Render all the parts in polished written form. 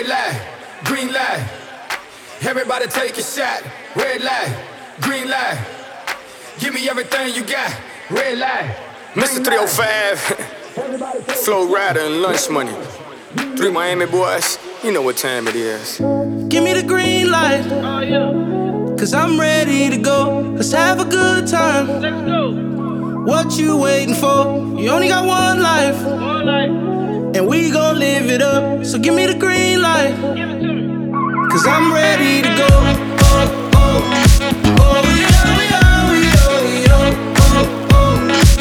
Red light, green light. Everybody take a shot. Red light, green light. Give me everything you got. Red light. Mr. 305, Flow Rider and Lunch Money. 3 Miami boys, you know what time it is. Give me the green light. Cause I'm ready to go. Let's have a good time. Let's go. What you waiting for? You only got one life. One life. And we gon' live it up. So give me the green light. Give it to me. Cause I'm ready to go. Oh, oh, oh, yeah, yeah, yeah, yeah, oh, oh.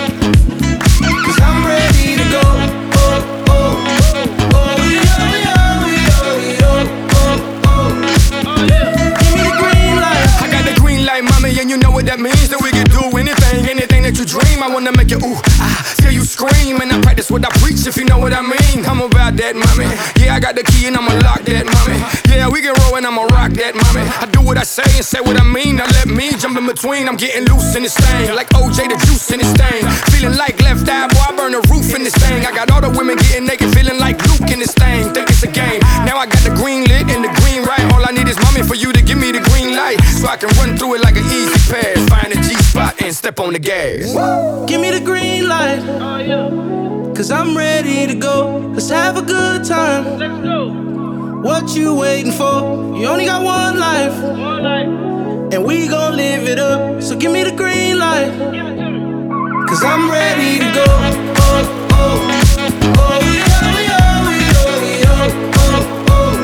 Cause I'm ready to go. Oh, oh, oh, yeah, yeah, yeah, yeah, oh, oh. Give me the green light. I got the green light, mommy, and you know what that means. That we can do anything that you dream. I wanna make you ooh, till you scream. And I practice what I preach, if you know what I mean. I'm about that, mommy. Yeah, I got the key and I'ma lock that, mommy. Yeah, we can roll and I'ma rock that, mommy. I do what I say and say what I mean. Now let me jump in between. I'm getting loose in this thing, like OJ the juice in this thing. Feeling like left eye, boy, I burn the roof in this thing. I got all the women getting naked, feeling like Luke in this thing. Think it's a game. Now I got the green lit and the green right. All I need is mommy for you to give me the green light, so I can run through it like an easy pass. Find a G-spot and step on the gas. Give me the green light. Oh yeah. Cause I'm ready to go. Let's have a good time. Let's go. What you waiting for? You only got one life. One life. And we gon' live it up. So give me the green light. Give it to me. Cause I'm ready to go. Oh, oh, oh, yeah, yeah, yeah, yeah, oh, oh.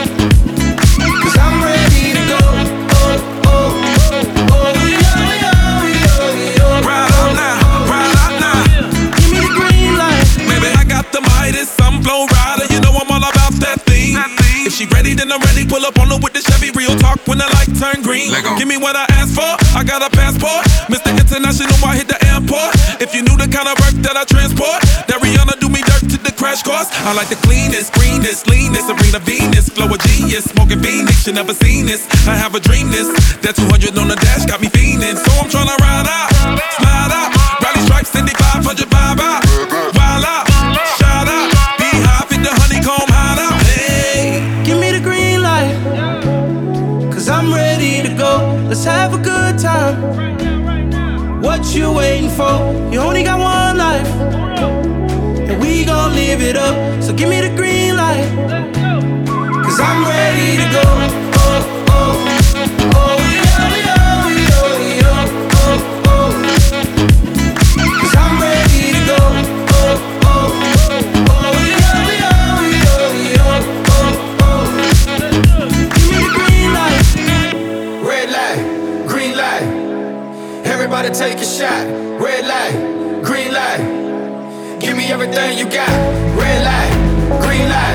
Cause I'm ready to go. Oh, oh, oh, yeah, yeah, yeah, yeah. Ride out now, ride out now. Give me the green light. Baby, I got the Midas, I'm Flow Rider. You know I'm all about that thing. If she ready, then I'm ready. Pull up on her with the Chevy. Real talk when the light turn green. Give me what I asked for. I got a passport. Mr. International, I hit the airport. If you knew the kind of work that I transport, that Rihanna do me dirt to the crash course. I like the cleanest, greenest, leanest, Serena Venus, flow a genius, smoking Phoenix. You never seen this. I have a dream this. That 200 on the dash got me fiending. So I'm tryna ride out, slide out, rally stripes, 500 vibe out, wild out, shout out, beehive in the honeycomb hideout. Hey, Give me the green light. Cause I'm ready to go. Let's have a good time. Right now, right now. What you waiting for? You only got one life. And we gon' live it up. So give me the green light. Let's go. Cause I'm ready to go. Oh, oh, oh, yeah, yeah, yeah, yeah, oh, oh. Cause I'm ready to go. Oh, oh, oh, yeah, yeah, yeah, yeah, oh, oh. Give me the green light. Red light, green light. Everybody take a shot. Red light, green light. Give me everything you got. Red light, green light.